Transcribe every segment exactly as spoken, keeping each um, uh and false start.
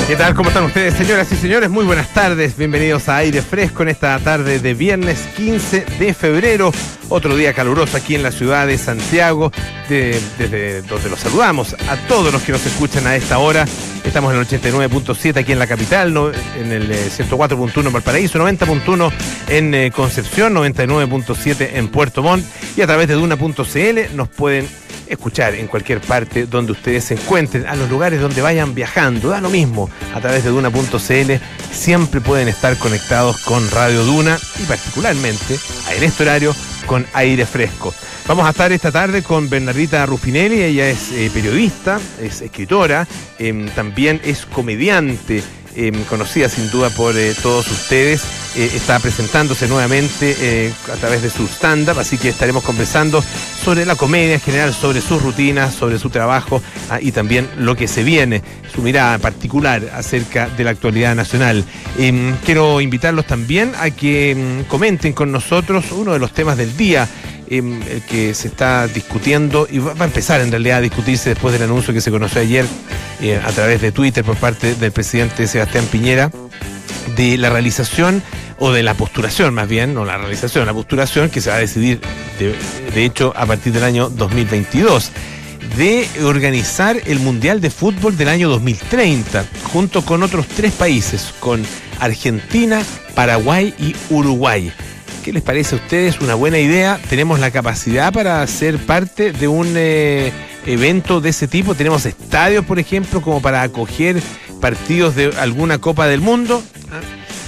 ¿Qué tal? ¿Cómo están ustedes, señoras y señores? Muy buenas tardes, bienvenidos a Aire Fresco en esta tarde de viernes quince de febrero, otro día caluroso aquí en la ciudad de Santiago, de, desde donde los saludamos a todos los que nos escuchan a esta hora. Estamos en el ochenta y nueve punto siete aquí en la capital, no, en el eh, ciento cuatro punto uno en Valparaíso, noventa punto uno en eh, Concepción, noventa y nueve punto siete en Puerto Montt, y a través de Duna punto c l nos pueden escuchar en cualquier parte donde ustedes se encuentren, a los lugares donde vayan viajando, da lo mismo, a través de Duna punto c l siempre pueden estar conectados con Radio Duna y particularmente en este horario con Aire Fresco. Vamos a estar esta tarde con Bernardita Ruffinelli, ella es eh, periodista, es escritora, eh, también es comediante, eh, conocida sin duda por eh, todos ustedes, eh, está presentándose nuevamente eh, a través de su stand-up, así que estaremos conversando sobre la comedia en general, sobre sus rutinas, sobre su trabajo ah, y también lo que se viene, su mirada particular acerca de la actualidad nacional. Eh, quiero invitarlos también a que eh, comenten con nosotros uno de los temas del día, Eh, que se está discutiendo y va, va a empezar en realidad a discutirse después del anuncio que se conoció ayer eh, a través de Twitter por parte del presidente Sebastián Piñera de la realización o de la postulación más bien, no la realización, la postulación que se va a decidir de, de hecho a partir del año dos mil veintidós de organizar el Mundial de Fútbol del año dos mil treinta junto con otros tres países, con Argentina, Paraguay y Uruguay. ¿Qué les parece a ustedes? ¿Una buena idea? ¿Tenemos la capacidad para ser parte de un eh, evento de ese tipo? ¿Tenemos estadios, por ejemplo, como para acoger partidos de alguna Copa del Mundo? ¿Ah?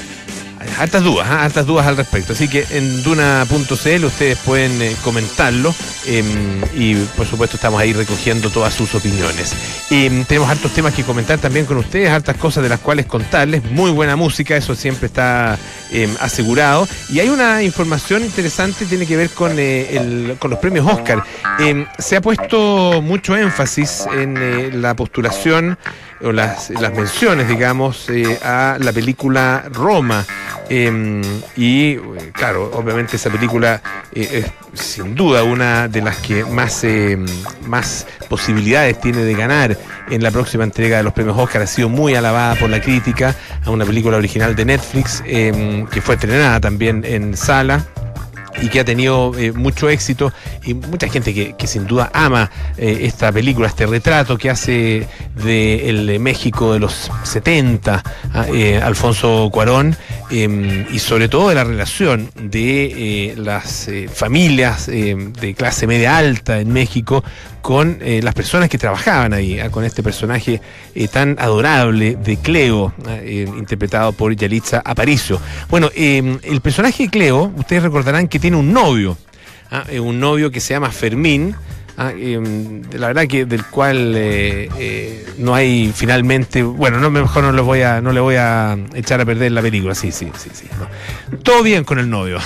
Hay hartas dudas, ¿eh? hartas dudas al respecto. Así que en Duna punto c l ustedes pueden eh, comentarlo eh, y por supuesto estamos ahí recogiendo todas sus opiniones. Eh, tenemos hartos temas que comentar también con ustedes, hartas cosas de las cuales contarles. Muy buena música, eso siempre está eh, asegurado. Y hay una información interesante, tiene que ver con, eh, el, con los premios Oscar. Eh, se ha puesto mucho énfasis en eh, la postulación o las, las menciones, digamos, eh, a la película Roma. Eh, y claro, obviamente esa película eh, es sin duda una de las que más, eh, más posibilidades tiene de ganar en la próxima entrega de los premios Oscar. Ha sido muy alabada por la crítica, a una película original de Netflix eh, que fue estrenada también en sala y que ha tenido eh, mucho éxito y mucha gente que, que sin duda ama eh, esta película, este retrato que hace del de México de los setenta, eh, Alfonso Cuarón, eh, y sobre todo de la relación de eh, las eh, familias eh, de clase media alta en México con eh, las personas que trabajaban ahí, eh, con este personaje eh, tan adorable de Cleo, eh, interpretado por Yalitza Aparicio. Bueno, eh, el personaje de Cleo, ustedes recordarán que tiene un novio, ¿eh? un novio que se llama Fermín, ¿eh? eh, la verdad que del cual eh, eh, no hay finalmente, bueno, no, mejor no le voy a, no le voy a echar a perder la película, sí, sí, sí, sí. No. Todo bien con el novio.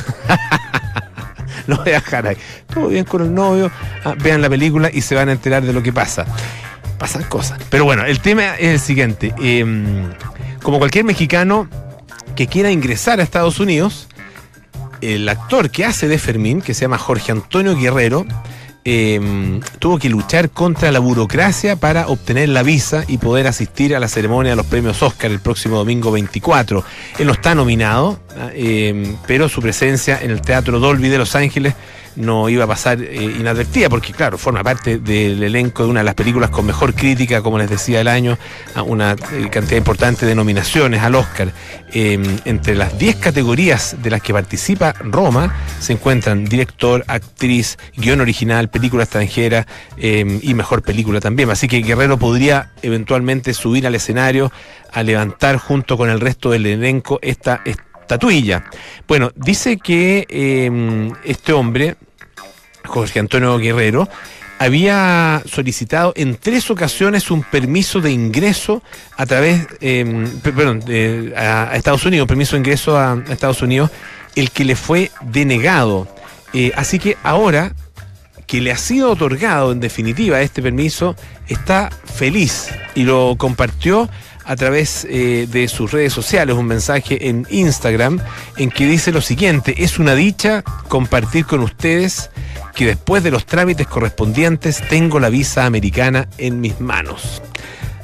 Lo voy a dejar ahí. Todo bien con el novio, ah, vean la película y se van a enterar de lo que pasa. Pasan cosas. Pero bueno, el tema es el siguiente. Eh, como cualquier mexicano que quiera ingresar a Estados Unidos, el actor que hace de Fermín, que se llama Jorge Antonio Guerrero, eh, tuvo que luchar contra la burocracia para obtener la visa y poder asistir a la ceremonia de los premios Oscar el próximo domingo veinticuatro. Él no está nominado, eh, pero su presencia en el Teatro Dolby de Los Ángeles no iba a pasar eh, inadvertida, porque claro, forma parte del elenco de una de las películas con mejor crítica, como les decía, del año, una eh, cantidad importante de nominaciones al Oscar. Eh, entre las diez categorías de las que participa Roma se encuentran director, actriz, guión original, película extranjera eh, y mejor película también. Así que Guerrero podría eventualmente subir al escenario a levantar junto con el resto del elenco esta estatuilla. Bueno, dice que eh, este hombre, Jorge Antonio Guerrero, había solicitado en tres ocasiones un permiso de ingreso a través, eh, perdón, eh, a, a Estados Unidos, un permiso de ingreso a, a Estados Unidos, el que le fue denegado. Eh, así que ahora que le ha sido otorgado en definitiva este permiso, está feliz y lo compartió a través eh, de sus redes sociales, un mensaje en Instagram en que dice lo siguiente: es una dicha compartir con ustedes que después de los trámites correspondientes tengo la visa americana en mis manos.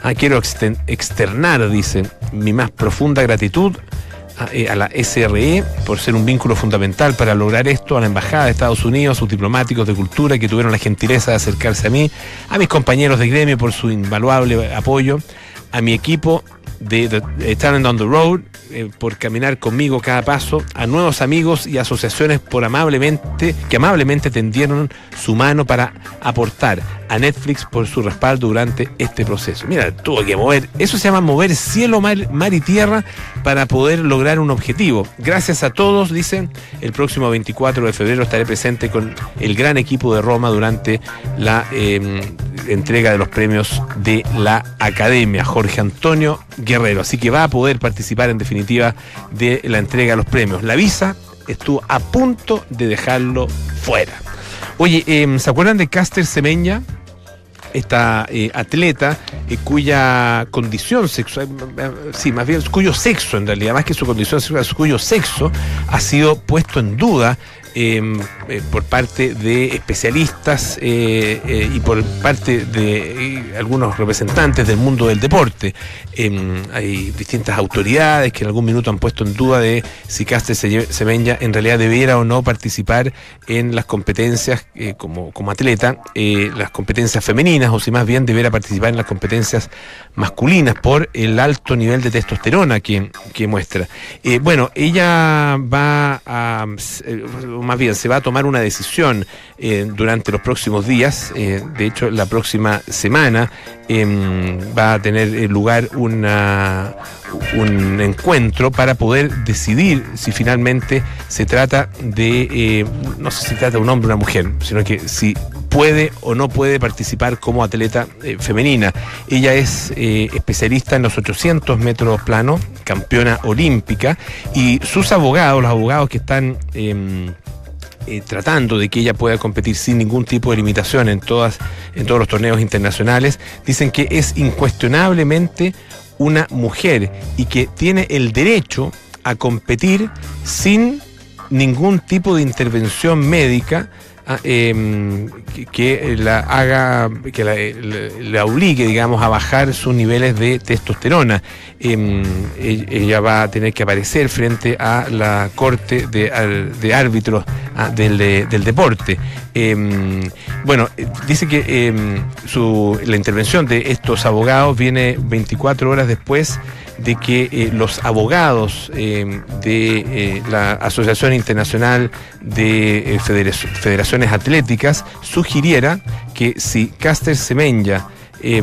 Ah, quiero exten- externar, dice, mi más profunda gratitud a la S R E por ser un vínculo fundamental para lograr esto, a la Embajada de Estados Unidos, a sus diplomáticos de cultura que tuvieron la gentileza de acercarse a mí, a mis compañeros de gremio por su invaluable apoyo, a mi equipo de, de, de Talent on the Road eh, por caminar conmigo cada paso, a nuevos amigos y asociaciones por amablemente que amablemente tendieron su mano para aportar, a Netflix por su respaldo durante este proceso. Mira, tuvo que mover, eso se llama mover cielo, mar, mar y tierra para poder lograr un objetivo. Gracias a todos, dicen, el próximo veinticuatro de febrero estaré presente con el gran equipo de Roma durante la eh, entrega de los premios de la Academia, Jorge Antonio Guerrero. Así que va a poder participar en definitiva de la entrega de los premios. La visa estuvo a punto de dejarlo fuera. Oye, eh, ¿se acuerdan de Caster Semenya? Esta eh, atleta eh, cuya condición sexual, eh, sí, más bien cuyo sexo en realidad, más que su condición sexual, cuyo sexo ha sido puesto en duda eh, eh, por parte de especialistas eh, eh, y por parte de eh, algunos representantes del mundo del deporte. Eh, hay distintas autoridades que en algún minuto han puesto en duda de si Caster Semenya en realidad debiera o no participar en las competencias eh, como, como atleta, eh, las competencias femeninas, o si más bien debiera participar en las competencias masculinas por el alto nivel de testosterona que, que muestra. Eh, bueno, ella va a, eh, más bien se va a tomar una decisión eh, durante los próximos días, eh, de hecho la próxima semana eh, va a tener lugar una, un encuentro para poder decidir si finalmente se trata de, eh, no sé si se trata de un hombre o una mujer, sino que si puede o no puede participar como atleta eh, femenina. Ella es eh, especialista en los ochocientos metros plano, campeona olímpica, y sus abogados, los abogados que están eh, eh, tratando de que ella pueda competir sin ningún tipo de limitación en todas, en todos los torneos internacionales, dicen que es incuestionablemente una mujer y que tiene el derecho a competir sin ningún tipo de intervención médica Eh, que, que la haga, que la, la, la obligue, digamos, a bajar sus niveles de testosterona. Eh, ella va a tener que aparecer frente a la corte de, de árbitros ah, del, del deporte. Eh, bueno, dice que eh, su, la intervención de estos abogados viene veinticuatro horas después de que eh, los abogados eh, de eh, la Asociación Internacional de eh, Federac- Federaciones Atléticas sugiriera que si Caster Semenya eh,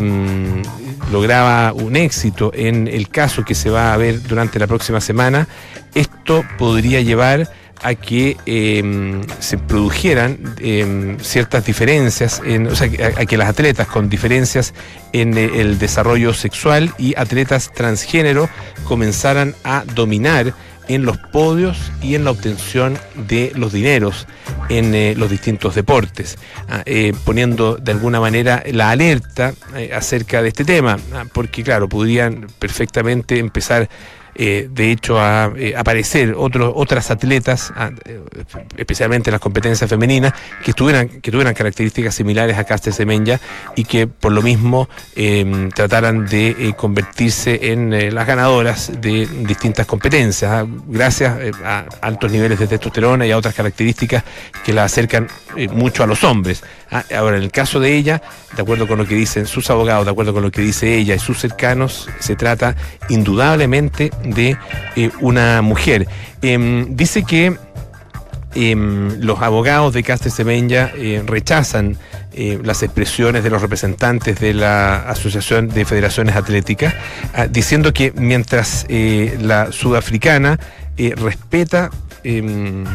lograba un éxito en el caso que se va a ver durante la próxima semana, esto podría llevar a que eh, se produjeran eh, ciertas diferencias, en, o sea, a, a que las atletas con diferencias en eh, el desarrollo sexual y atletas transgénero comenzaran a dominar en los podios y en la obtención de los dineros en eh, los distintos deportes, eh, poniendo de alguna manera la alerta eh, acerca de este tema, porque claro, podrían perfectamente empezar Eh, de hecho a eh, aparecer otros otras atletas, a, eh, especialmente en las competencias femeninas, que tuvieran que tuvieran características similares a Caster Semenya y que por lo mismo eh, trataran de eh, convertirse en eh, las ganadoras de distintas competencias, ¿eh? gracias eh, a altos niveles de testosterona y a otras características que la acercan eh, mucho a los hombres. ¿eh? Ahora, en el caso de ella, de acuerdo con lo que dicen sus abogados, de acuerdo con lo que dice ella y sus cercanos, se trata indudablemente de eh, una mujer. Eh, dice que eh, los abogados de Caster Semenya eh, rechazan eh, las expresiones de los representantes de la Asociación de Federaciones Atléticas, eh, diciendo que mientras eh, la sudafricana eh, respeta eh,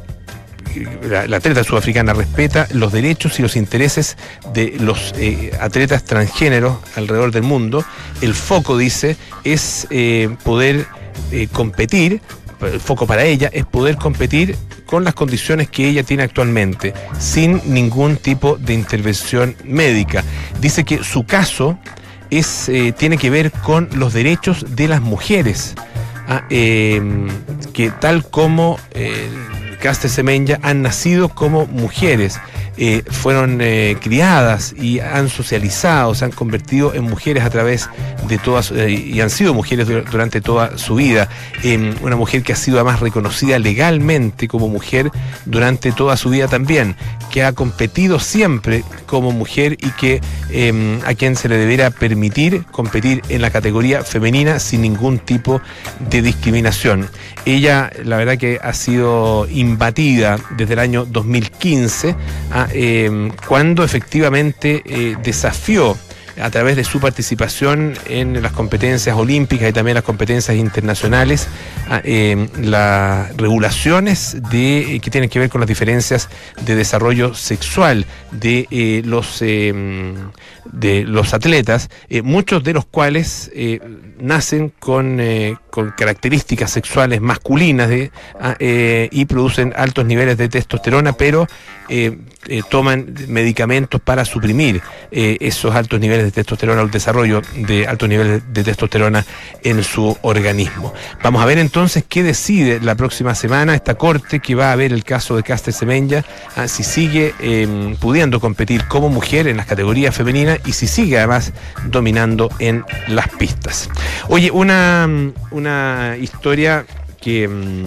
La, la atleta sudafricana respeta los derechos y los intereses de los eh, atletas transgéneros alrededor del mundo, el foco, dice, es eh, poder eh, competir, el foco para ella es poder competir con las condiciones que ella tiene actualmente, sin ningún tipo de intervención médica. Dice que su caso es, eh, tiene que ver con los derechos de las mujeres, ah, eh, que tal como... Eh, Caster Semenya han nacido como mujeres eh, fueron eh, criadas y han socializado, se han convertido en mujeres a través de todas, eh, y han sido mujeres durante toda su vida. Eh, una mujer que ha sido además reconocida legalmente como mujer durante toda su vida también, que ha competido siempre como mujer y que eh, a quien se le debiera permitir competir en la categoría femenina sin ningún tipo de discriminación. Ella, la verdad que ha sido imbatida desde el año dos mil quince, a, eh, cuando efectivamente eh, desafió a través de su participación en las competencias olímpicas y también las competencias internacionales, eh, las regulaciones de, que tienen que ver con las diferencias de desarrollo sexual de eh, los eh, de los atletas, eh, muchos de los cuales eh, nacen con, eh, con características sexuales masculinas de, eh, y producen altos niveles de testosterona, pero eh, eh, toman medicamentos para suprimir eh, esos altos niveles de testosterona, o el desarrollo de altos niveles de testosterona en su organismo. Vamos a ver entonces qué decide la próxima semana esta corte que va a ver el caso de Caster Semenya, ah, si sigue eh, pudiendo competir como mujer en las categorías femeninas y si sigue además dominando en las pistas. Oye, una, una historia que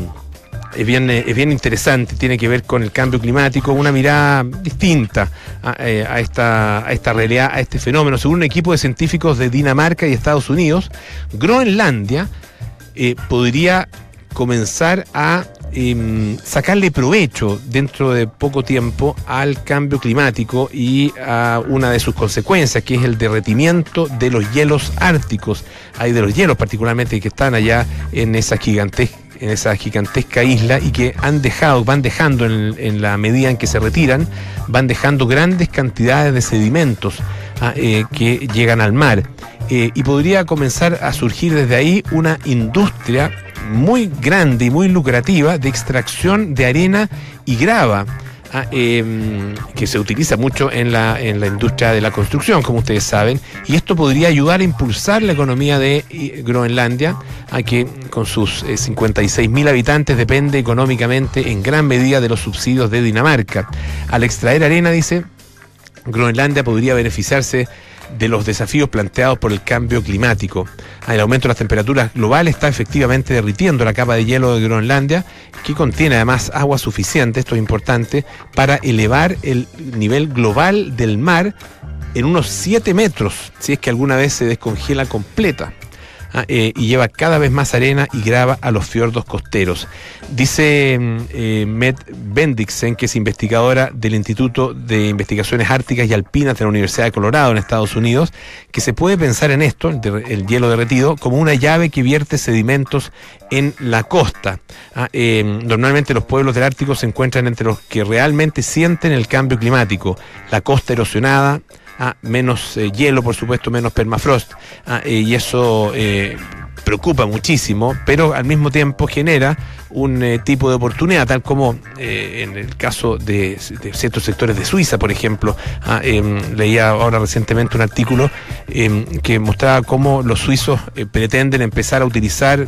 es bien, es bien interesante, tiene que ver con el cambio climático, una mirada distinta a, a, esta, a esta realidad, a este fenómeno. Según un equipo de científicos de Dinamarca y Estados Unidos, Groenlandia eh, podría comenzar a eh, sacarle provecho dentro de poco tiempo al cambio climático y a una de sus consecuencias, que es el derretimiento de los hielos árticos. Hay de los hielos particularmente que están allá en esa gigantesca en esa gigantesca isla y que han dejado, van dejando en, en la medida en que se retiran, van dejando grandes cantidades de sedimentos ah, eh, que llegan al mar. Eh, y podría comenzar a surgir desde ahí una industria muy grande y muy lucrativa de extracción de arena y grava, ah, eh, que se utiliza mucho en la, en la industria de la construcción, como ustedes saben, y esto podría ayudar a impulsar la economía de eh, Groenlandia, a que con sus eh, cincuenta y seis mil habitantes depende económicamente en gran medida de los subsidios de Dinamarca. Al extraer arena, dice, Groenlandia podría beneficiarse de los desafíos planteados por el cambio climático. El aumento de las temperaturas globales está efectivamente derritiendo la capa de hielo de Groenlandia, que contiene además agua suficiente, esto es importante, para elevar el nivel global del mar en unos siete metros, si es que alguna vez se descongela completa. Ah, eh, y lleva cada vez más arena y grava a los fiordos costeros. Dice eh, Mette Bendiksen, que es investigadora del Instituto de Investigaciones Árticas y Alpinas de la Universidad de Colorado en Estados Unidos, que se puede pensar en esto, el, de, el hielo derretido, como una llave que vierte sedimentos en la costa. Ah, eh, normalmente los pueblos del Ártico se encuentran entre los que realmente sienten el cambio climático. La costa erosionada, Ah, menos eh, hielo, por supuesto, menos permafrost, ah, eh, y eso eh, preocupa muchísimo, pero al mismo tiempo genera un eh, tipo de oportunidad, tal como eh, en el caso de, de ciertos sectores de Suiza, por ejemplo. Ah, eh, leía ahora recientemente un artículo eh, que mostraba cómo los suizos eh, pretenden empezar a utilizar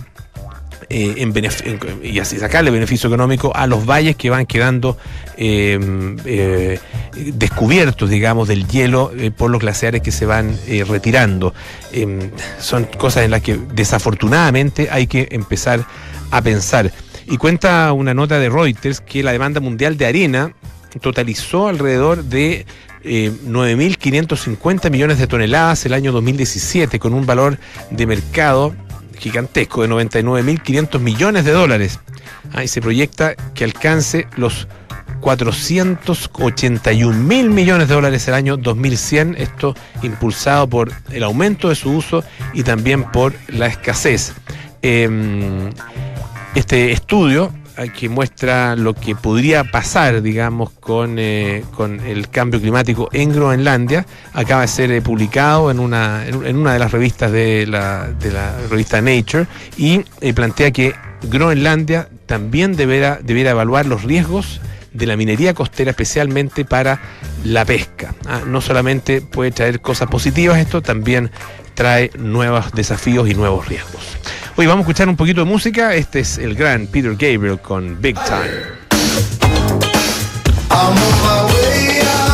Eh, en en, y así sacarle beneficio económico a los valles que van quedando eh, eh, descubiertos, digamos, del hielo eh, por los glaciares que se van eh, retirando. Eh, son cosas en las que desafortunadamente hay que empezar a pensar. Y cuenta una nota de Reuters que la demanda mundial de arena totalizó alrededor de eh, nueve mil quinientos cincuenta millones de toneladas el año dos mil diecisiete, con un valor de mercado gigantesco de noventa y nueve mil quinientos millones de dólares. Ah, y se proyecta que alcance los cuatrocientos ochenta y un mil millones de dólares el año dos mil cien, esto impulsado por el aumento de su uso y también por la escasez. Eh, este estudio que muestra lo que podría pasar, digamos, con, eh, con el cambio climático en Groenlandia, acaba de ser eh, publicado en una, en una de las revistas de la, de la revista Nature, y eh, plantea que Groenlandia también deberá, deberá evaluar los riesgos de la minería costera, especialmente para la pesca. Ah, no solamente puede traer cosas positivas esto, también trae nuevos desafíos y nuevos riesgos. Hoy vamos a escuchar un poquito de música. Este es el gran Peter Gabriel con Big Time.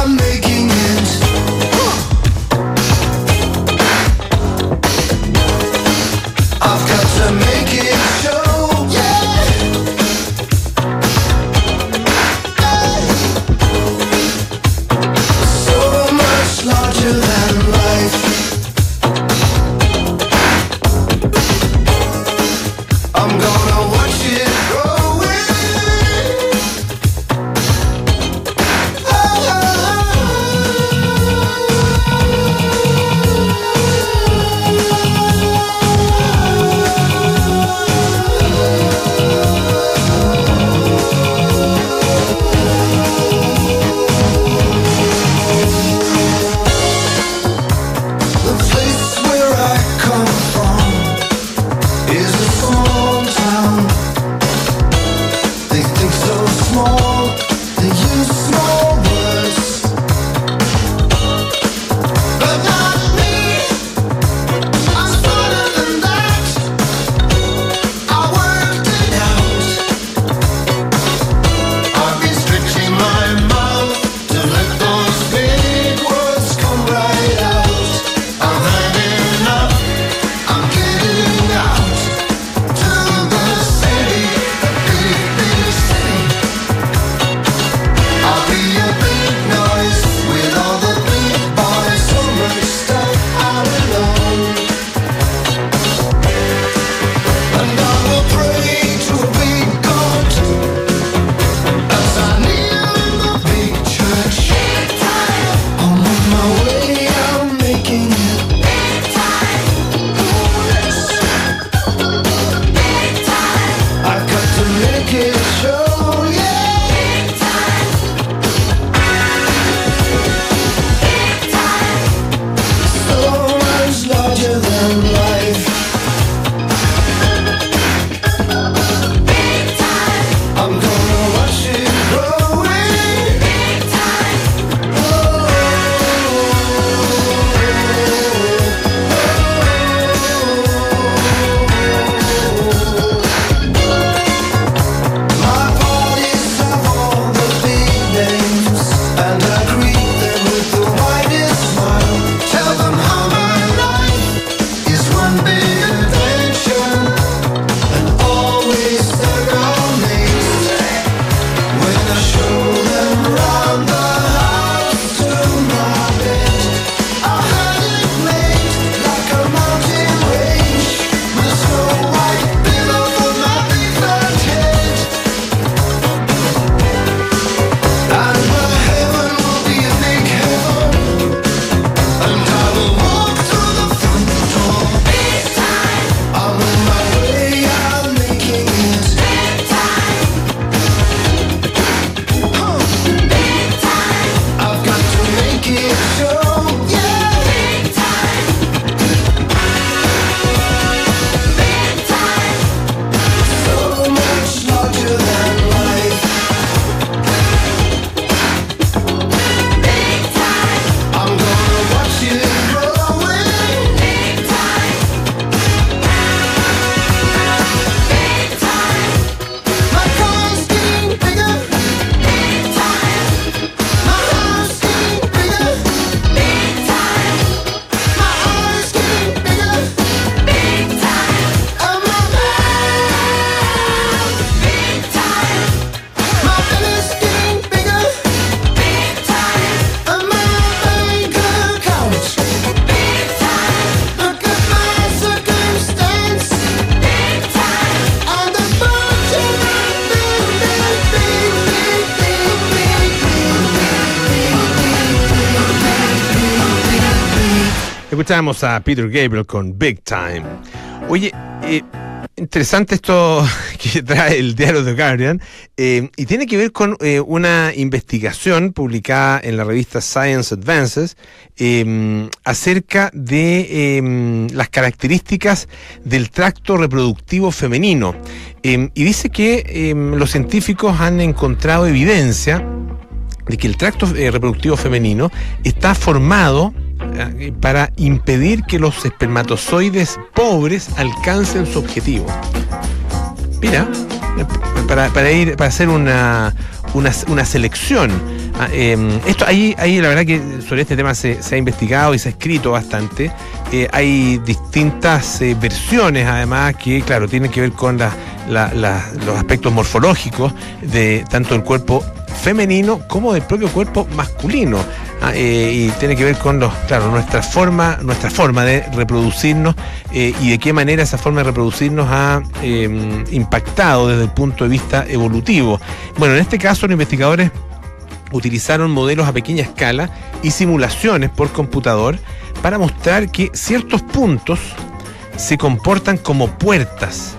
Escuchamos a Peter Gabriel con Big Time. Oye, eh, interesante esto que trae el diario The Guardian, eh, y tiene que ver con eh, una investigación publicada en la revista Science Advances eh, acerca de eh, las características del tracto reproductivo femenino. Eh, y dice que eh, los científicos han encontrado evidencia de que el tracto eh, reproductivo femenino está formado eh, para impedir que los espermatozoides pobres alcancen su objetivo. Mira, para, para ir para hacer una, una, una selección. Ah, eh, esto ahí, ahí la verdad que sobre este tema se, se ha investigado y se ha escrito bastante. Eh, hay distintas eh, versiones, además, que claro, tienen que ver con la, la, la, los aspectos morfológicos de tanto el cuerpo femenino como del propio cuerpo masculino, ah, eh, y tiene que ver con los, claro, nuestra forma, nuestra forma de reproducirnos eh, y de qué manera esa forma de reproducirnos ha eh, impactado desde el punto de vista evolutivo. Bueno, en este caso los investigadores utilizaron modelos a pequeña escala y simulaciones por computador para mostrar que ciertos puntos se comportan como puertas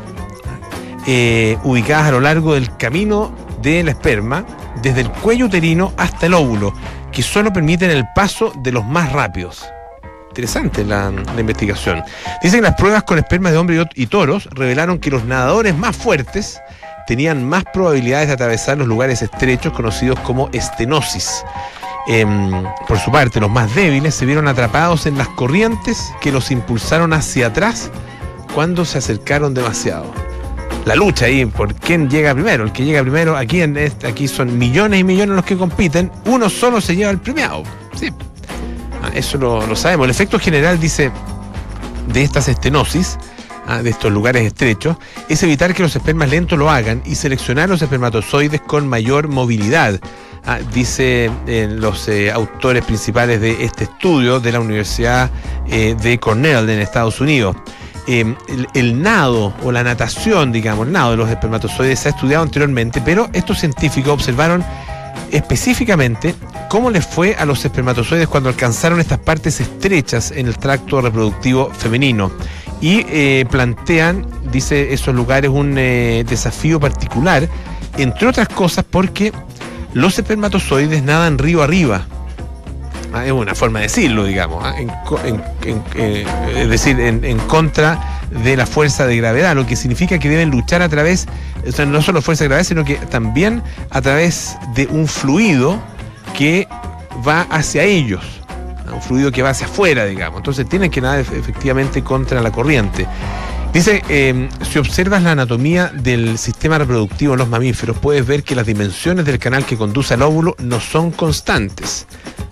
eh, ubicadas a lo largo del camino del esperma, desde el cuello uterino hasta el óvulo, que solo permiten el paso de los más rápidos. Interesante la, la investigación. Dicen que las pruebas con espermas de hombres y toros revelaron que los nadadores más fuertes tenían más probabilidades de atravesar los lugares estrechos conocidos como estenosis. Eh, por su parte, los más débiles se vieron atrapados en las corrientes que los impulsaron hacia atrás cuando se acercaron demasiado. La lucha ahí por quién llega primero. El que llega primero, aquí en este, aquí son millones y millones los que compiten, uno solo se lleva el premiado. Sí. Ah, eso lo, lo sabemos. El efecto general, dice, de estas estenosis, ah, de estos lugares estrechos, es evitar que los espermas lentos lo hagan y seleccionar los espermatozoides con mayor movilidad. Ah, dice eh, los eh, autores principales de este estudio de la Universidad eh, de Cornell en Estados Unidos. Eh, el, el nado o la natación, digamos, el nado de los espermatozoides se ha estudiado anteriormente, pero estos científicos observaron específicamente cómo les fue a los espermatozoides cuando alcanzaron estas partes estrechas en el tracto reproductivo femenino y eh, plantean, dice, esos lugares un eh, desafío particular, entre otras cosas porque los espermatozoides nadan río arriba. Ah, es una forma de decirlo, digamos, ¿eh? en, en, en, eh, es decir, en, en contra de la fuerza de gravedad, lo que significa que deben luchar a través, o sea, no solo fuerza de gravedad, sino que también a través de un fluido que va hacia ellos, un fluido que va hacia afuera, digamos. Entonces tienen que nadar efectivamente contra la corriente. Dice, eh, si observas la anatomía del sistema reproductivo en los mamíferos, puedes ver que las dimensiones del canal que conduce al óvulo no son constantes.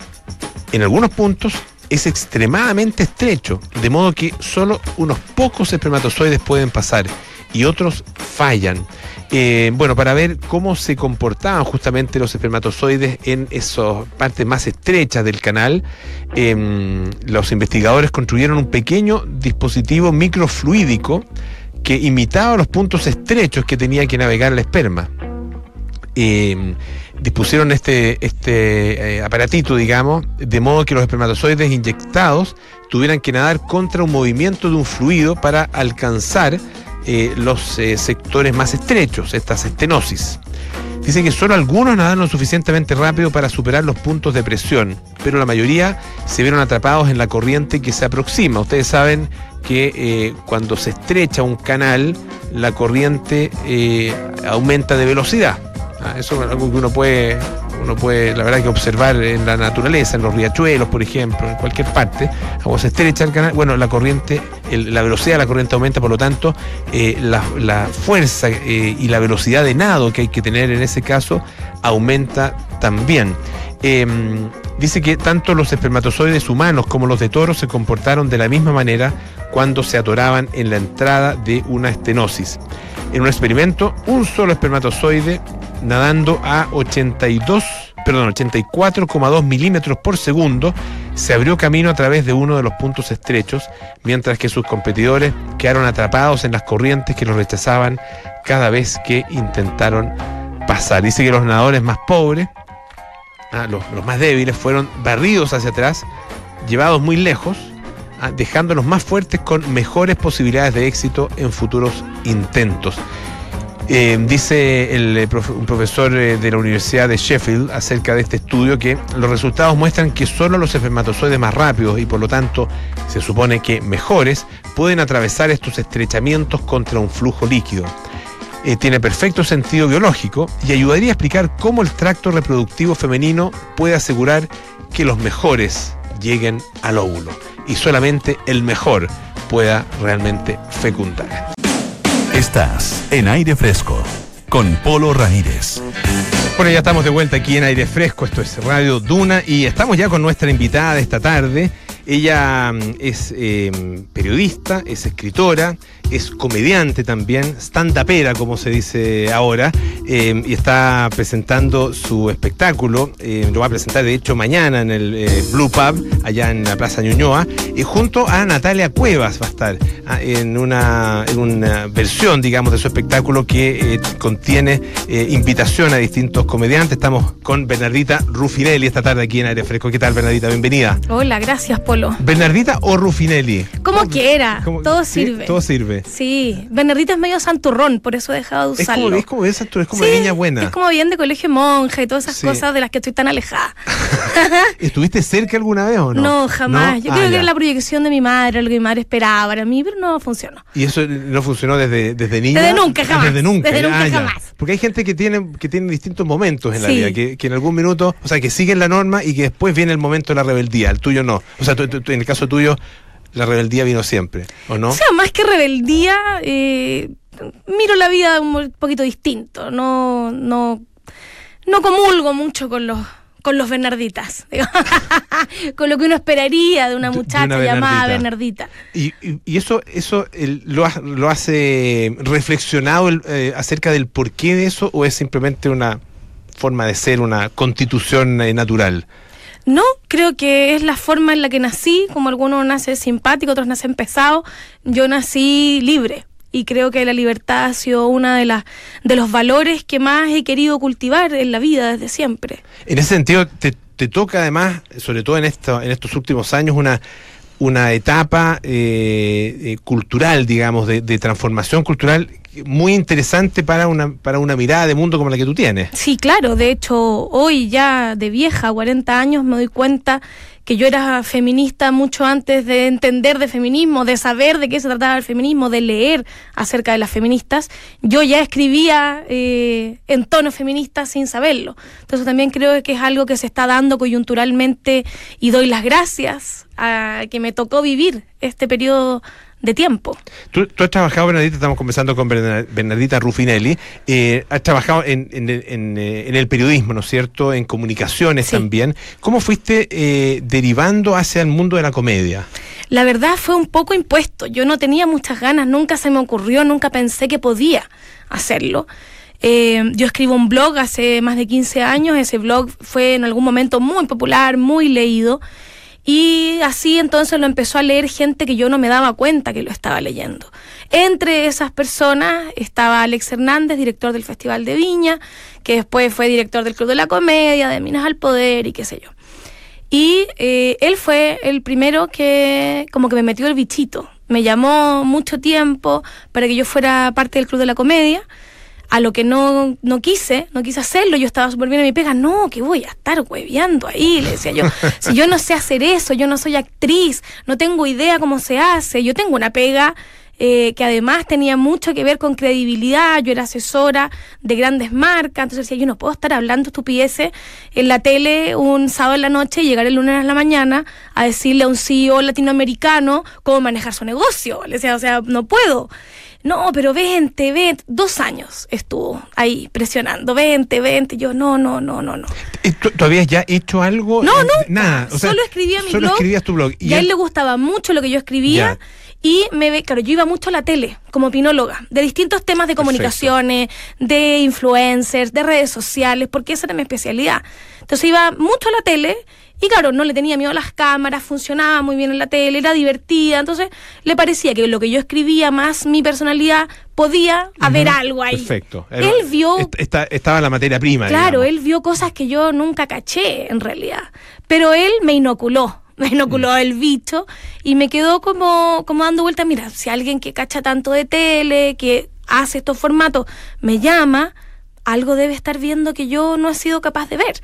En algunos puntos es extremadamente estrecho, de modo que solo unos pocos espermatozoides pueden pasar y otros fallan. Eh, bueno, para ver cómo se comportaban justamente los espermatozoides en esas partes más estrechas del canal, eh, los investigadores construyeron un pequeño dispositivo microfluídico que imitaba los puntos estrechos que tenía que navegar el esperma. Eh, dispusieron este, este eh, aparatito, digamos, de modo que los espermatozoides inyectados tuvieran que nadar contra un movimiento de un fluido para alcanzar eh, los eh, sectores más estrechos, estas estenosis. Dicen que solo algunos nadaron lo suficientemente rápido para superar los puntos de presión, pero la mayoría se vieron atrapados en la corriente que se aproxima. Ustedes saben que eh, cuando se estrecha un canal, la corriente eh, aumenta de velocidad. Ah, eso es algo que uno puede, uno puede, la verdad, que observar en la naturaleza, en los riachuelos, por ejemplo, en cualquier parte. Cuando se estrecha el canal, bueno, la corriente, el, la velocidad de la corriente aumenta, por lo tanto, eh, la, la fuerza eh, y la velocidad de nado que hay que tener en ese caso aumenta también. Eh, dice que tanto los espermatozoides humanos como los de toros se comportaron de la misma manera cuando se atoraban en la entrada de una estenosis. En un experimento, un solo espermatozoide nadando a ochenta y dos, perdón, ochenta y cuatro coma dos milímetros por segundo se abrió camino a través de uno de los puntos estrechos, mientras que sus competidores quedaron atrapados en las corrientes que los rechazaban cada vez que intentaron pasar. Dice que los nadadores más pobres, ah, los, los más débiles, fueron barridos hacia atrás, llevados muy lejos, ah, dejándolos más fuertes con mejores posibilidades de éxito en futuros intentos. Eh, dice el, eh, profe, un profesor eh, de la Universidad de Sheffield acerca de este estudio que los resultados muestran que solo los espermatozoides más rápidos y por lo tanto se supone que mejores pueden atravesar estos estrechamientos contra un flujo líquido. Eh, tiene perfecto sentido biológico y ayudaría a explicar cómo el tracto reproductivo femenino puede asegurar que los mejores lleguen al óvulo y solamente el mejor pueda realmente fecundar. Estás en Aire Fresco con Polo Ramírez. Bueno, ya estamos de vuelta aquí en Aire Fresco, esto es Radio Duna y estamos ya con nuestra invitada de esta tarde. Ella es eh, periodista, es escritora, es comediante también, stand-upera como se dice ahora, eh, y está presentando su espectáculo, eh, lo va a presentar de hecho mañana en el eh, Blue Pub, allá en la Plaza Ñuñoa, y junto a Natalia Cuevas va a estar ah, en, una, en una versión, digamos, de su espectáculo que eh, contiene eh, invitación a distintos comediantes. Estamos con Bernardita Ruffinelli esta tarde aquí en Aire Fresco. ¿Qué tal, Bernardita? Bienvenida. Hola, gracias, Polo. ¿Bernardita o Ruffinelli? Como quiera, ¿Cómo? todo ¿Sí? sirve. Todo sirve. Sí, Bernardita es medio santurrón, por eso he dejado de Es usarlo. como, es como esa, es como sí, de niña buena. Es como bien de colegio monja y todas esas Sí. cosas de las que estoy tan alejada. ¿Estuviste cerca alguna vez o no? No, jamás. ¿No? Yo Ah, creo que ya. era la proyección de mi madre, lo que mi madre esperaba para mí, pero no funcionó. ¿Y eso no funcionó desde, desde niña? Desde nunca, jamás. Desde nunca, Desde nunca, Ah, ya. jamás. Porque hay gente que tiene, que tiene distintos momentos en la Sí. vida, que, que en algún minuto, o sea, que siguen la norma y que después viene el momento de la rebeldía. El tuyo no. O sea, tú, tú, tú, en el caso tuyo, la rebeldía vino siempre, ¿o no? O sea, más que rebeldía, eh, miro la vida un poquito distinto. No, no, no comulgo mucho con los con los Bernarditas, digo. Con lo que uno esperaría de una De- de muchacha una llamada Bernardita. Bernardita. Y, y, y eso, eso el, lo, ha- lo hace reflexionado el, eh, acerca del porqué de eso, o es simplemente una forma de ser, una constitución eh, natural. No, creo que es la forma en la que nací, como algunos nacen simpáticos, otros nacen pesados. Yo nací libre y creo que la libertad ha sido una de las de los valores que más he querido cultivar en la vida desde siempre. En ese sentido, te, te toca además, sobre todo en esto, en estos últimos años, una, una etapa eh, eh, cultural, digamos, de, de transformación cultural muy interesante para una, para una mirada de mundo como la que tú tienes. Sí, claro, de hecho, hoy ya de vieja, cuarenta años, me doy cuenta que yo era feminista mucho antes de entender de feminismo, de saber de qué se trataba el feminismo, de leer acerca de las feministas. Yo ya escribía eh, en tono feminista sin saberlo. Entonces también creo que es algo que se está dando coyunturalmente y doy las gracias a que me tocó vivir este periodo de tiempo. Tú, tú has trabajado, Bernardita, estamos conversando con Bernar- Bernardita Ruffinelli, eh, has trabajado en, en, en, eh, en el periodismo, ¿no es cierto?, en comunicaciones Sí. también. ¿Cómo fuiste eh, derivando hacia el mundo de la comedia? La verdad fue un poco impuesto. Yo no tenía muchas ganas, nunca se me ocurrió, nunca pensé que podía hacerlo. Eh, yo escribo un blog hace más de quince años, ese blog fue en algún momento muy popular, muy leído, y así entonces lo empezó a leer gente que yo no me daba cuenta que lo estaba leyendo. Entre esas personas estaba Alex Hernández, director del Festival de Viña, que después fue director del Club de la Comedia, de Minas al Poder y qué sé yo. Y eh, él fue el primero que como que me metió el bichito. Me llamó mucho tiempo para que yo fuera parte del Club de la Comedia, a lo que no, no quise, no quise hacerlo. Yo estaba súper bien en mi pega. No, que voy a estar hueveando ahí, le decía yo. Si yo no sé hacer eso, yo no soy actriz, no tengo idea cómo se hace. Yo tengo una pega eh, que además tenía mucho que ver con credibilidad. Yo era asesora de grandes marcas, entonces decía, yo no puedo estar hablando estupideces en la tele un sábado en la noche y llegar el lunes en la mañana a decirle a un C E O latinoamericano cómo manejar su negocio. Le decía, o sea, no puedo. No, pero vente, vente. Dos años estuvo ahí presionando, vente, vente. Yo, no, no, no, no, no. ¿Tú, ¿tú habías ya hecho algo? No, Eh, nunca. Nada. O sea, solo escribía mi solo blog. escribías tu blog. Y a él le gustaba mucho lo que yo escribía. Ya. Y me ve, claro, yo iba mucho a la tele como opinóloga de distintos temas de comunicaciones, de influencers, de redes sociales, porque esa era mi especialidad. Entonces iba mucho a la tele y claro, no le tenía miedo a las cámaras, funcionaba muy bien en la tele, era divertida, entonces le parecía que lo que yo escribía más mi personalidad podía haber Ujú, algo ahí. Perfecto. Él vio... Est- esta- estaba la materia prima. Claro, digamos. él vio cosas que yo nunca caché, en realidad. Pero él me inoculó, me inoculó el bicho y me quedó como, como dando vueltas. Mira, si alguien que cacha tanto de tele, que hace estos formatos, me llama, algo debe estar viendo que yo no he sido capaz de ver.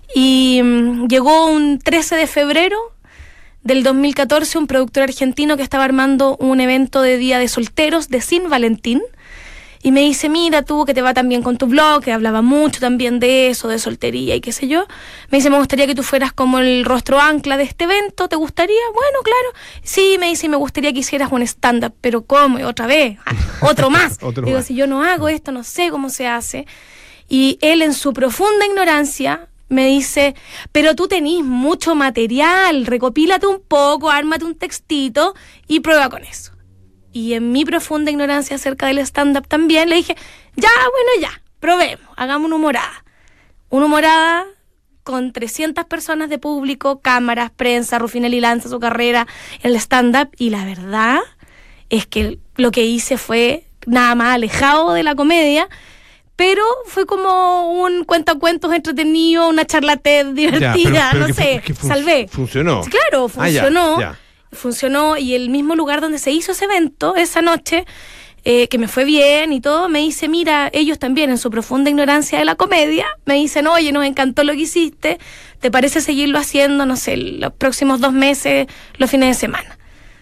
Y um, llegó un trece de febrero del dos mil catorce un productor argentino que estaba armando un evento de Día de Solteros de Sin Valentín. Y me dice, mira tú que te va tan bien con tu blog, que hablaba mucho también de eso, de soltería y qué sé yo. Me dice, me gustaría que tú fueras como el rostro ancla de este evento, ¿te gustaría? Bueno, claro. Sí, me dice, me gustaría que hicieras un stand-up, pero ¿cómo? Y otra vez, ah, otro más. otro Digo, más. Si yo no hago esto, no sé cómo se hace. Y él en su profunda ignorancia me dice, pero tú tenés mucho material, recopílate un poco, ármate un textito y prueba con eso. Y en mi profunda ignorancia acerca del stand-up también, le dije, ya, bueno, ya, probemos, hagamos una humorada. Una humorada con trescientas personas de público, cámaras, prensa, Rufinelli lanza su carrera en el stand-up, y la verdad es que lo que hice fue nada más alejado de la comedia, pero fue como un cuentacuentos entretenido, una charla TED divertida, ya, pero, pero no sé, fun- fun- salvé. Funcionó. Claro, funcionó. Ah, ya, ya. Funcionó, y el mismo lugar donde se hizo ese evento, esa noche, eh, que me fue bien y todo, me dice, mira, ellos también en su profunda ignorancia de la comedia, me dicen, oye, nos encantó lo que hiciste, ¿te parece seguirlo haciendo, no sé, los próximos dos meses, los fines de semana?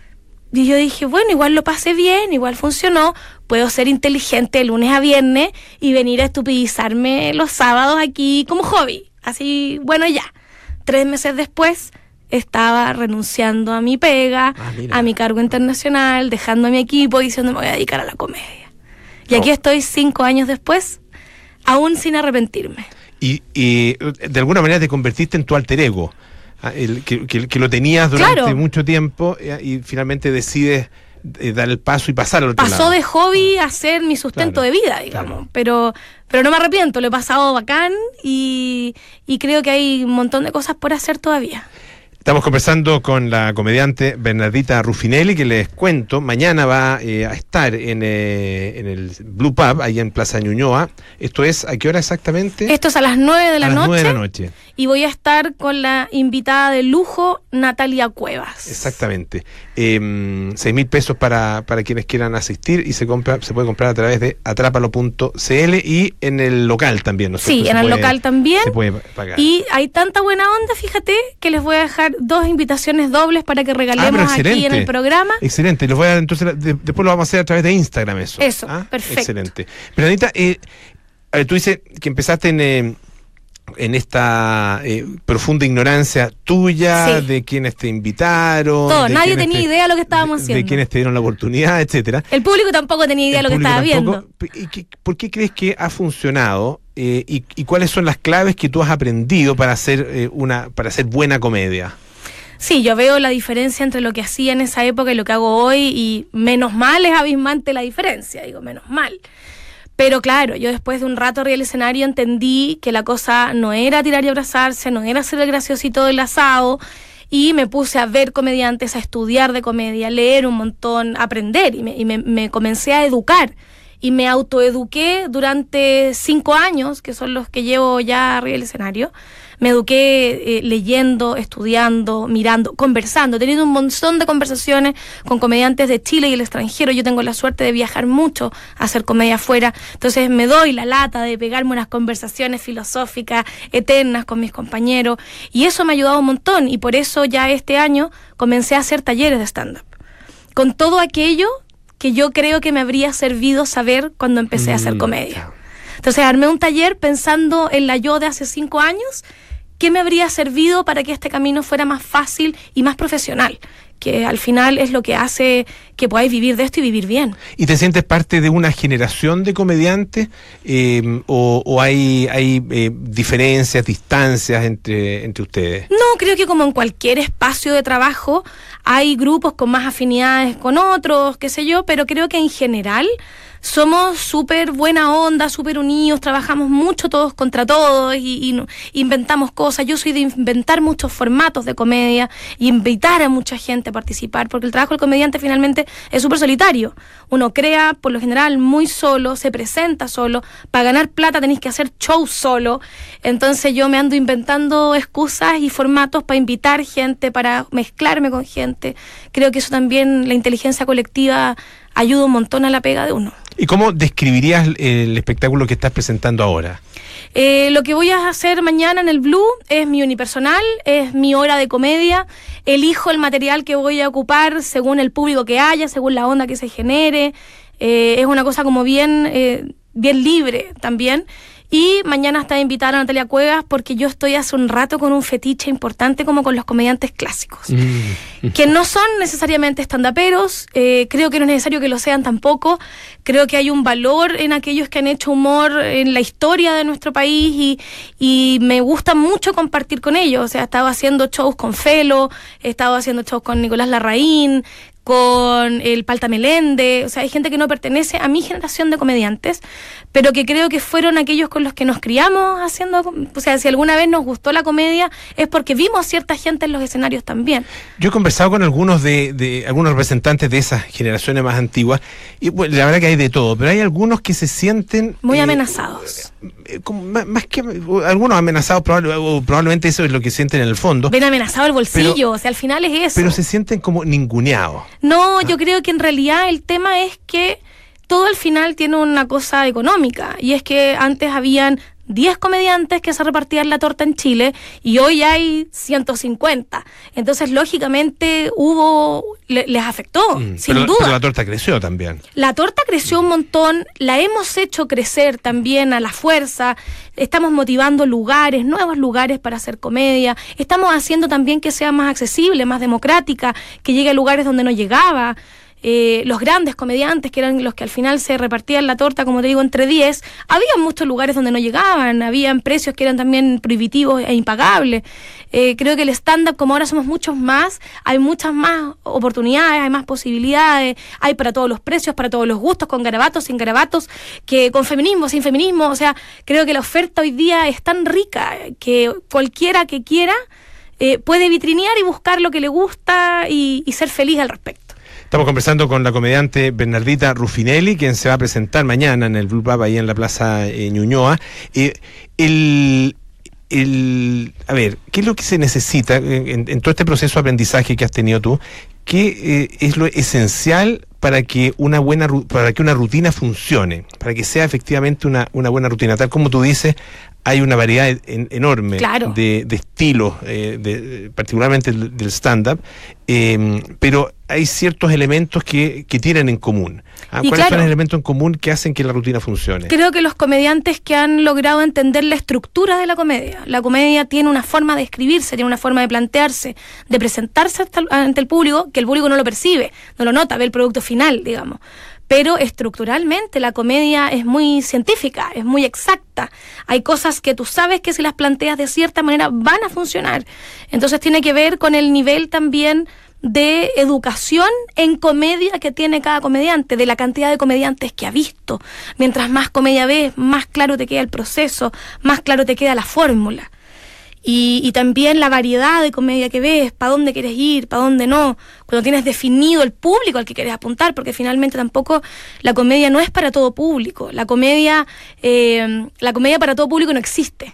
Y yo dije, bueno, igual lo pasé bien, igual funcionó, puedo ser inteligente de lunes a viernes y venir a estupidizarme los sábados aquí como hobby, así, bueno, ya. Tres meses después estaba renunciando a mi pega, ah, a mi cargo internacional, dejando a mi equipo, diciendo me voy a dedicar a la comedia. Y oh. aquí estoy cinco años después, aún sin arrepentirme. Y, y de alguna manera te convertiste en tu alter ego, el, que, que, que lo tenías durante claro. mucho tiempo, y finalmente decides eh, dar el paso y pasar al otro Pasó lado. de hobby a ser mi sustento claro, de vida, digamos. Claro. Pero, pero no me arrepiento, lo he pasado bacán y, y creo que hay un montón de cosas por hacer todavía. Estamos conversando con la comediante Bernardita Rufinelli, que les cuento, mañana va eh, a estar en, eh, en el Blue Pub, ahí en Plaza Ñuñoa. ¿Esto es a qué hora exactamente? Esto es a las nueve de la noche. A las nueve de la noche. Y voy a estar con la invitada de lujo, Natalia Cuevas. Exactamente. Eh, seis mil pesos para, para quienes quieran asistir, y se compra, se puede comprar a través de atrápalo punto c l y en el local también, ¿no? Sí, en el puede, local también. Se puede pagar. Y hay tanta buena onda, fíjate, que les voy a dejar dos invitaciones dobles para que regalemos ah, aquí en el programa. Excelente, los voy a dar, entonces de, después lo vamos a hacer a través de Instagram eso. Eso, ¿Ah? perfecto. Excelente. Pero Anita, eh, a ver, tú dices que empezaste en, eh, en esta eh, profunda ignorancia tuya, sí. de quienes te invitaron. Todo, nadie tenía te, idea de lo que estábamos haciendo. De quienes te dieron la oportunidad, etcétera. El público tampoco tenía idea de lo que estaba tampoco, viendo. ¿Y qué, por qué crees que ha funcionado? Eh, y, ¿Y cuáles son las claves que tú has aprendido para hacer eh, una, para hacer buena comedia? Sí, yo veo la diferencia entre lo que hacía en esa época y lo que hago hoy, y menos mal es abismante la diferencia, digo, menos mal. Pero claro, yo después de un rato arriba del escenario entendí que la cosa no era tirar y abrazarse, no era hacer el graciosito del asado, y me puse a ver comediantes, a estudiar de comedia, a leer un montón, a aprender, y me, y me, me comencé a educar. Y me autoeduqué durante cinco años, que son los que llevo ya arriba del escenario. Me eduqué eh, leyendo, estudiando, mirando, conversando, teniendo un montón de conversaciones con comediantes de Chile y el extranjero. Yo tengo la suerte de viajar mucho a hacer comedia afuera, entonces me doy la lata de pegarme unas conversaciones filosóficas eternas con mis compañeros, y eso me ha ayudado un montón, y por eso ya este año comencé a hacer talleres de stand-up, con todo aquello que yo creo que me habría servido saber cuando empecé a hacer comedia. Entonces armé un taller pensando en la yo de hace cinco años, qué me habría servido para que este camino fuera más fácil y más profesional, que al final es lo que hace que podáis vivir de esto y vivir bien. ¿Y te sientes parte de una generación de comediantes eh, o, o hay, hay eh, diferencias, distancias entre, entre ustedes? No, creo que como en cualquier espacio de trabajo hay grupos con más afinidades con otros, qué sé yo, pero creo que en general somos súper buena onda, súper unidos, trabajamos mucho todos contra todos y, y no, inventamos cosas. Yo soy de inventar muchos formatos de comedia y invitar a mucha gente a participar, porque el trabajo del comediante finalmente es súper solitario. Uno crea, por lo general, muy solo, se presenta solo. Para ganar plata tenéis que hacer show solo. Entonces yo me ando inventando excusas y formatos para invitar gente, para mezclarme con gente. Creo que eso también, la inteligencia colectiva, ayuda un montón a la pega de uno. ¿Y cómo describirías el espectáculo que estás presentando ahora? Eh, lo que voy a hacer mañana en el Blue es mi unipersonal, es mi hora de comedia. Elijo el material que voy a ocupar según el público que haya, según la onda que se genere. Eh, es una cosa como bien, eh, bien libre también. Y mañana está invitada a Natalia Cuevas porque yo estoy hace un rato con un fetiche importante como con los comediantes clásicos, mm. que no son necesariamente estandaperos, eh, creo que no es necesario que lo sean tampoco, creo que hay un valor en aquellos que han hecho humor en la historia de nuestro país y, y me gusta mucho compartir con ellos. O sea, he estado haciendo shows con Felo, he estado haciendo shows con Nicolás Larraín, con el Palta Melende. O sea, hay gente que no pertenece a mi generación de comediantes, pero que creo que fueron aquellos con los que nos criamos haciendo. O sea, si alguna vez nos gustó la comedia es porque vimos cierta gente en los escenarios también. Yo he conversado con algunos de, de algunos representantes de esas generaciones más antiguas y bueno, la verdad que hay de todo, pero hay algunos que se sienten muy eh, amenazados. Eh, como, más, más que algunos amenazados, probable, o probablemente eso es lo que sienten en el fondo. Ven amenazado el bolsillo, pero, o sea, al final es eso. Pero se sienten como ninguneados. No, yo creo que en realidad el tema es que todo al final tiene una cosa económica, y es que antes habían diez comediantes que se repartían la torta en Chile y hoy hay ciento cincuenta. Entonces, lógicamente, hubo le, les afectó, mm, sin pero, duda. Pero la torta creció también. La torta creció un montón, la hemos hecho crecer también a la fuerza. Estamos motivando lugares, nuevos lugares para hacer comedia. Estamos haciendo también que sea más accesible, más democrática, que llegue a lugares donde no llegaba. Eh, los grandes comediantes, que eran los que al final se repartían la torta, como te digo, entre diez, había muchos lugares donde no llegaban, habían precios que eran también prohibitivos e impagables. Eh, creo que el stand-up, como ahora somos muchos más, hay muchas más oportunidades, hay más posibilidades, hay para todos los precios, para todos los gustos, con garabatos, sin garabatos, que con feminismo, sin feminismo. O sea, creo que la oferta hoy día es tan rica que cualquiera que quiera eh, puede vitrinear y buscar lo que le gusta y, y ser feliz al respecto. Estamos conversando con la comediante Bernardita Ruffinelli, quien se va a presentar mañana en el Blue Pub, ahí en la Plaza eh, Ñuñoa. Eh, el, el, a ver, ¿qué es lo que se necesita en, en todo este proceso de aprendizaje que has tenido tú? ¿Qué eh, es lo esencial para que una buena para que una rutina funcione, para que sea efectivamente una, una buena rutina? Tal como tú dices, hay una variedad en, enorme claro. de, de estilos, eh, de, particularmente del, del stand-up, eh, pero hay ciertos elementos que, que tienen en común. ¿Ah? ¿Cuáles claro, son los elementos en común que hacen que la rutina funcione? Creo que los comediantes que han logrado entender la estructura de la comedia. La comedia tiene una forma de escribirse, tiene una forma de plantearse, de presentarse ante el público, que el público no lo percibe, no lo nota, ve el producto final, digamos. Pero estructuralmente la comedia es muy científica, es muy exacta. Hay cosas que tú sabes que si las planteas de cierta manera van a funcionar. Entonces tiene que ver con el nivel también de educación en comedia que tiene cada comediante, de la cantidad de comediantes que ha visto. Mientras más comedia ves, más claro te queda el proceso, más claro te queda la fórmula. Y, y también la variedad de comedia que ves, para dónde quieres ir, para dónde no, cuando tienes definido el público al que quieres apuntar, porque finalmente tampoco la comedia no es para todo público. La comedia, eh, la comedia para todo público no existe.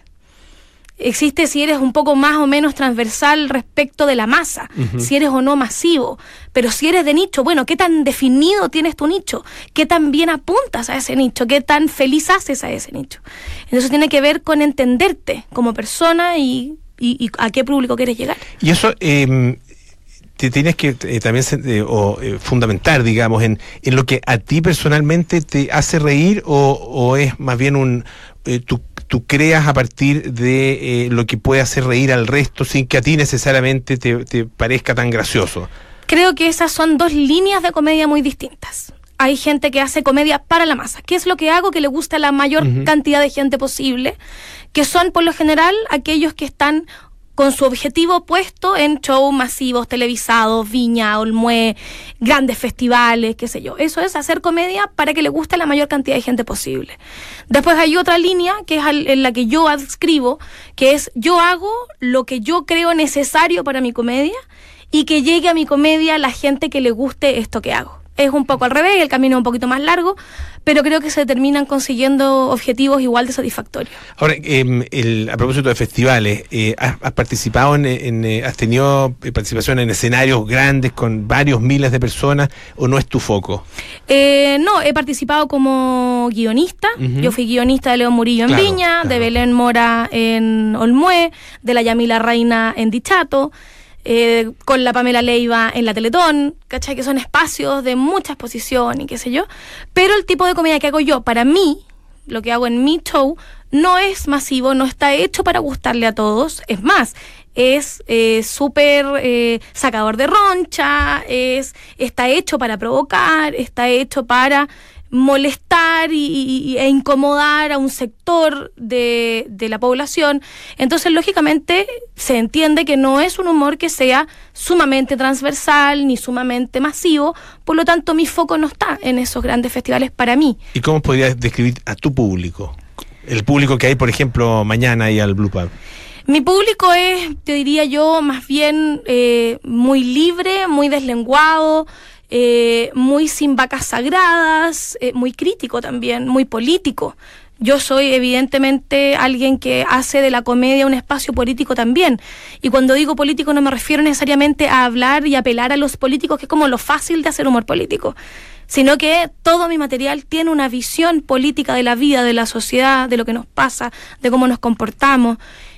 Existe si eres un poco más o menos transversal respecto de la masa, uh-huh. si eres o no masivo. Pero si eres de nicho, bueno, ¿qué tan definido tienes tu nicho? ¿Qué tan bien apuntas a ese nicho? ¿Qué tan feliz haces a ese nicho? Entonces tiene que ver con entenderte como persona y, y, y a qué público quieres llegar. Y eso eh, te tienes que eh, también eh, o, eh, fundamentar, digamos, en, en lo que a ti personalmente te hace reír o, o es más bien un... Eh, tu tú creas a partir de eh, lo que puede hacer reír al resto sin que a ti necesariamente te, te parezca tan gracioso. Creo que esas son dos líneas de comedia muy distintas. Hay gente que hace comedia para la masa. ¿Qué es lo que hago? Que le gusta a la mayor uh-huh. cantidad de gente posible, que son por lo general aquellos que están con su objetivo puesto en shows masivos, televisados, Viña, Olmué, grandes festivales, qué sé yo. Eso es hacer comedia para que le guste a la mayor cantidad de gente posible. Después hay otra línea, que es en la que yo adscribo, que es yo hago lo que yo creo necesario para mi comedia y que llegue a mi comedia la gente que le guste esto que hago. Es un poco al revés, el camino es un poquito más largo, pero creo que se terminan consiguiendo objetivos igual de satisfactorios. Ahora, eh, el, a propósito de festivales, eh, ¿has, has participado en, en eh, has tenido participación en escenarios grandes con varios miles de personas o no es tu foco? Eh, no, he participado como guionista. Uh-huh. Yo fui guionista de León Murillo en claro, Viña, claro. de Belén Mora en Olmué, de la Yamila Reina en Dichato. Eh, con la Pamela Leiva en la Teletón, ¿cachai? Que son espacios de mucha exposición y qué sé yo, pero el tipo de comedia que hago yo, para mí, lo que hago en mi show, no es masivo, no está hecho para gustarle a todos, es más, es eh, súper eh, sacador de roncha, es, está hecho para provocar, está hecho para molestar y, y, e incomodar a un sector de, de la población. Entonces, lógicamente, se entiende que no es un humor que sea sumamente transversal ni sumamente masivo, por lo tanto, mi foco no está en esos grandes festivales para mí. ¿Y cómo podrías describir a tu público? El público que hay, por ejemplo, mañana ahí al Blue Pub. Mi público es, te diría yo, más bien eh, muy libre, muy deslenguado, Eh, muy sin vacas sagradas, eh, muy crítico también, muy político. Yo soy evidentemente alguien que hace de la comedia un espacio político también. Y cuando digo político no me refiero necesariamente a hablar y apelar a los políticos, que es como lo fácil de hacer humor político, sino que todo mi material tiene una visión política de la vida, de la sociedad, de lo que nos pasa, de cómo nos comportamos.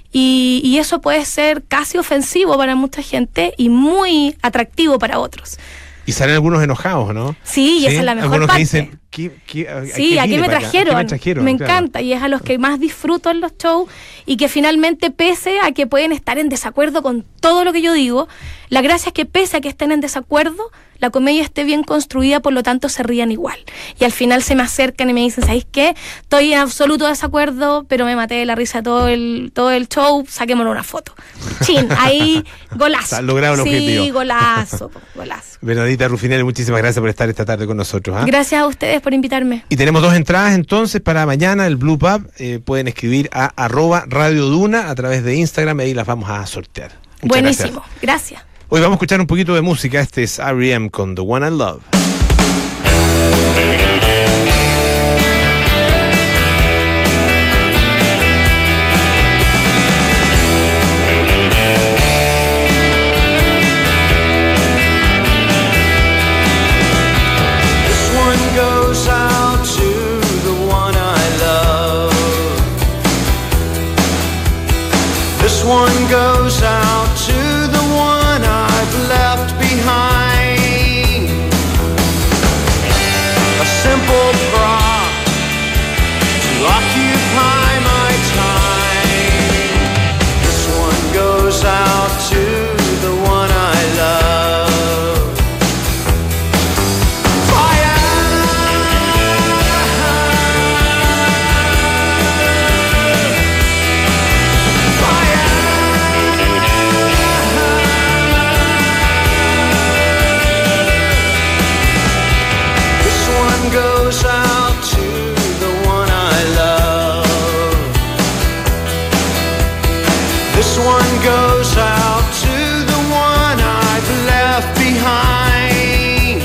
Y, y eso puede ser casi ofensivo para mucha gente y muy atractivo para otros. Y salen algunos enojados, ¿no? Sí, y ¿sí? Esa es la mejor algunos parte. Que dicen, ¿qué, qué, a, sí, ¿a qué me trajeron? ¿A qué me trajeron? Me claro. encanta, y es a los que más disfruto en los shows, y que finalmente, pese a que pueden estar en desacuerdo con todo lo que yo digo, la gracia es que pese a que estén en desacuerdo, la comedia esté bien construida, por lo tanto se rían igual. Y al final se me acercan y me dicen, ¿sabéis qué? Estoy en absoluto desacuerdo, pero me maté de la risa todo el, todo el show, saquémonos una foto. Chin, ahí, golazo. Has logrado el sí, objetivo. Sí, golazo, golazo. Bernardita Rufinelli, muchísimas gracias por estar esta tarde con nosotros. ¿eh? Gracias a ustedes por invitarme. Y tenemos dos entradas entonces para mañana, el Blue Pub. Eh, pueden escribir a arroba Radio Duna a través de Instagram y ahí las vamos a sortear. Muchas Buenísimo, gracias. gracias. Hoy vamos a escuchar un poquito de música. Este es R E M con The One I Love. One goes out to the one I've left behind. A simple prop to occupy my time. This one goes out to the one I love. Fire! Fire! Goes out to the one I love. This one goes out to the one I've left behind.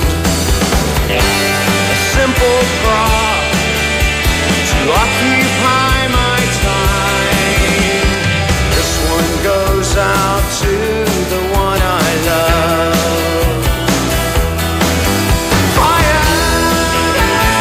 A simple prop to occupy my time. This one goes out to the one I love. Fire!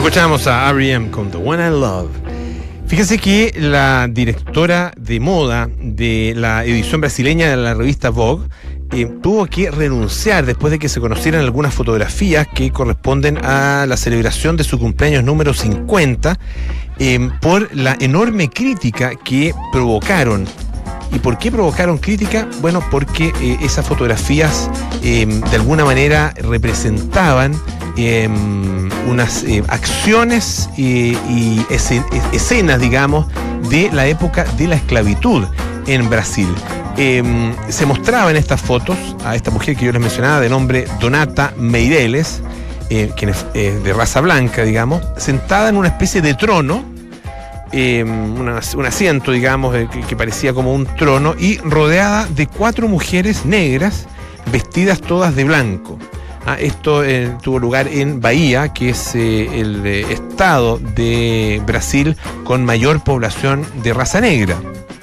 Escuchamos a R E M con The One I Love. Fíjese que la directora de moda de la edición brasileña de la revista Vogue eh, tuvo que renunciar después de que se conocieran algunas fotografías que corresponden a la celebración de su cumpleaños número cincuenta eh, por la enorme crítica que provocaron. ¿Y por qué provocaron crítica? Bueno, porque eh, esas fotografías eh, de alguna manera representaban eh, unas eh, acciones eh, y escen- escenas, digamos, de la época de la esclavitud en Brasil. Eh, se mostraba en estas fotos a esta mujer que yo les mencionaba, de nombre Donata Meireles, eh, quien es eh, de raza blanca, digamos, sentada en una especie de trono, Eh, una, un asiento, digamos, eh, que, que parecía como un trono, y rodeada de cuatro mujeres negras vestidas todas de blanco. Ah, esto eh, tuvo lugar en Bahía, que es eh, el eh, estado de Brasil con mayor población de raza negra.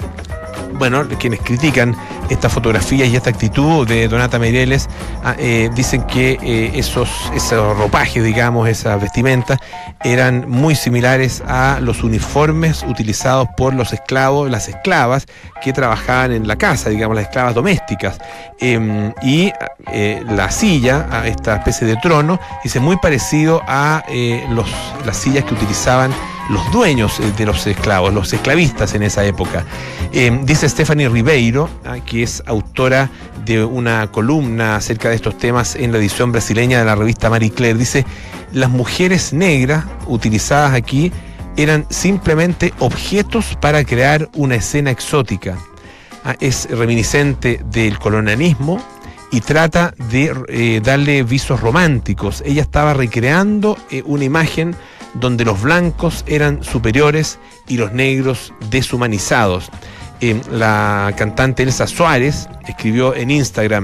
Bueno, quienes critican estas fotografías y esta actitud de Donata Meireles ah, eh, dicen que eh, esos, esos ropajes, digamos, esas vestimentas, eran muy similares a los uniformes utilizados por los esclavos, las esclavas que trabajaban en la casa, digamos, las esclavas domésticas. Eh, y eh, la silla, a esta especie de trono, dice muy parecido a eh, los, las sillas que utilizaban los dueños de los esclavos, los esclavistas en esa época. Eh, dice Stephanie Ribeiro, eh, que es autora de una columna acerca de estos temas en la edición brasileña de la revista Marie Claire, dice: las mujeres negras utilizadas aquí eran simplemente objetos para crear una escena exótica. Ah, es reminiscente del colonialismo y trata de eh, darle visos románticos. Ella estaba recreando eh, una imagen donde los blancos eran superiores y los negros deshumanizados. Eh, la cantante Elsa Suárez escribió en Instagram: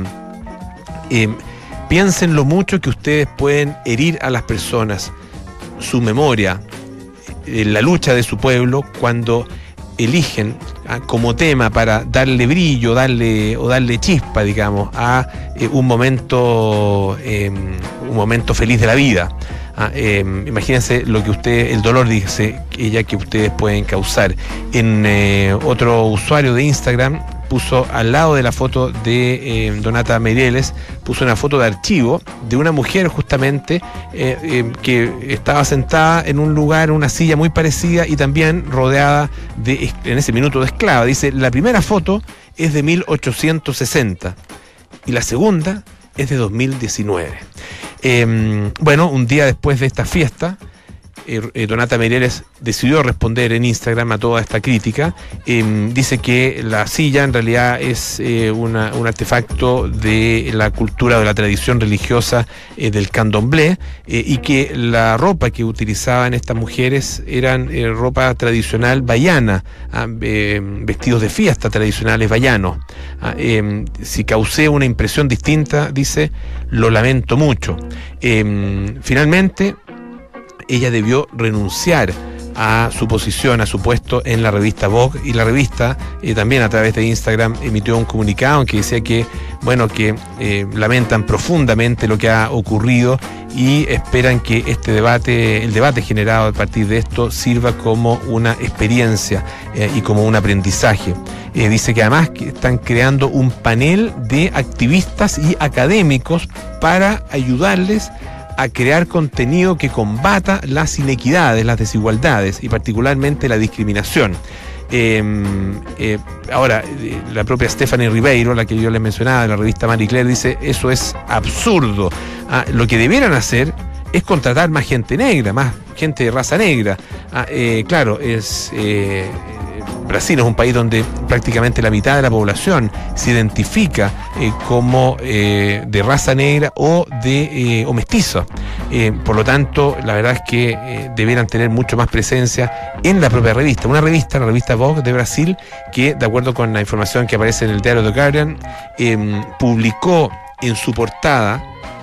eh, piensen lo mucho que ustedes pueden herir a las personas, su memoria, eh, la lucha de su pueblo, cuando eligen ah, como tema para darle brillo, darle o darle chispa, digamos, a eh, un momento eh, un momento feliz de la vida. Ah, eh, imagínense lo que usted, el dolor, dice ella, que ustedes pueden causar. En eh, otro usuario de Instagram puso al lado de la foto de eh, Donata Meireles, puso una foto de archivo de una mujer justamente eh, eh, que estaba sentada en un lugar, una silla muy parecida y también rodeada de, en ese minuto, de esclava. Dice: la primera foto es de mil ochocientos sesenta y la segunda es de dos mil diecinueve. Eh, bueno, un día después de esta fiesta, eh, eh, Donata Meireles decidió responder en Instagram a toda esta crítica. Eh, dice que la silla en realidad es eh, una, un artefacto de la cultura, de la tradición religiosa eh, del candomblé, eh, y que la ropa que utilizaban estas mujeres eran eh, ropa tradicional baiana, ah, eh, vestidos de fiesta tradicionales baianos. Ah, eh, si causé una impresión distinta, dice, lo lamento mucho. Eh, finalmente, ella debió renunciar a su posición, a su puesto en la revista Vogue, y la revista eh, también a través de Instagram emitió un comunicado en que decía que, bueno, que eh, lamentan profundamente lo que ha ocurrido y esperan que este debate, el debate generado a partir de esto, sirva como una experiencia eh, y como un aprendizaje. Eh, dice que además que están creando un panel de activistas y académicos para ayudarles a crear contenido que combata las inequidades, las desigualdades y particularmente la discriminación. Eh, eh, ahora, eh, la propia Stephanie Ribeiro, la que yo les mencionaba, de la revista Marie Claire, dice: eso es absurdo. Ah, lo que debieran hacer es contratar más gente negra, más gente de raza negra. Ah, eh, claro, es... Eh, Brasil es un país donde prácticamente la mitad de la población se identifica eh, como eh, de raza negra o de eh, o mestizo. Eh, por lo tanto, la verdad es que eh, debieran tener mucho más presencia en la propia revista. Una revista, la revista Vogue de Brasil, que, de acuerdo con la información que aparece en el diario The Guardian, eh, publicó en su portada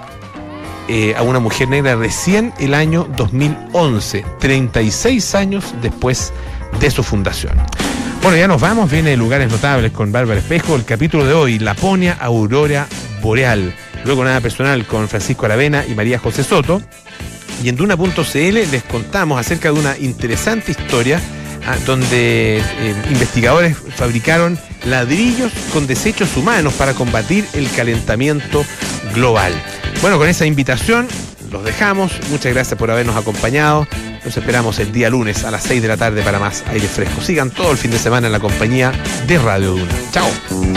eh, a una mujer negra recién el año dos mil once, treinta y seis años después de su fundación. Bueno, ya nos vamos, viene Lugares Notables con Bárbara Espejo, el capítulo de hoy, Laponia Aurora Boreal. Luego Nada Personal con Francisco Aravena y María José Soto. Y en Duna punto c l les contamos acerca de una interesante historia ah, donde eh, investigadores fabricaron ladrillos con desechos humanos para combatir el calentamiento global. Bueno, con esa invitación los dejamos. Muchas gracias por habernos acompañado. Los esperamos el día lunes a las seis de la tarde para más Aire Fresco. Sigan todo el fin de semana en la compañía de Radio Duna. Chao.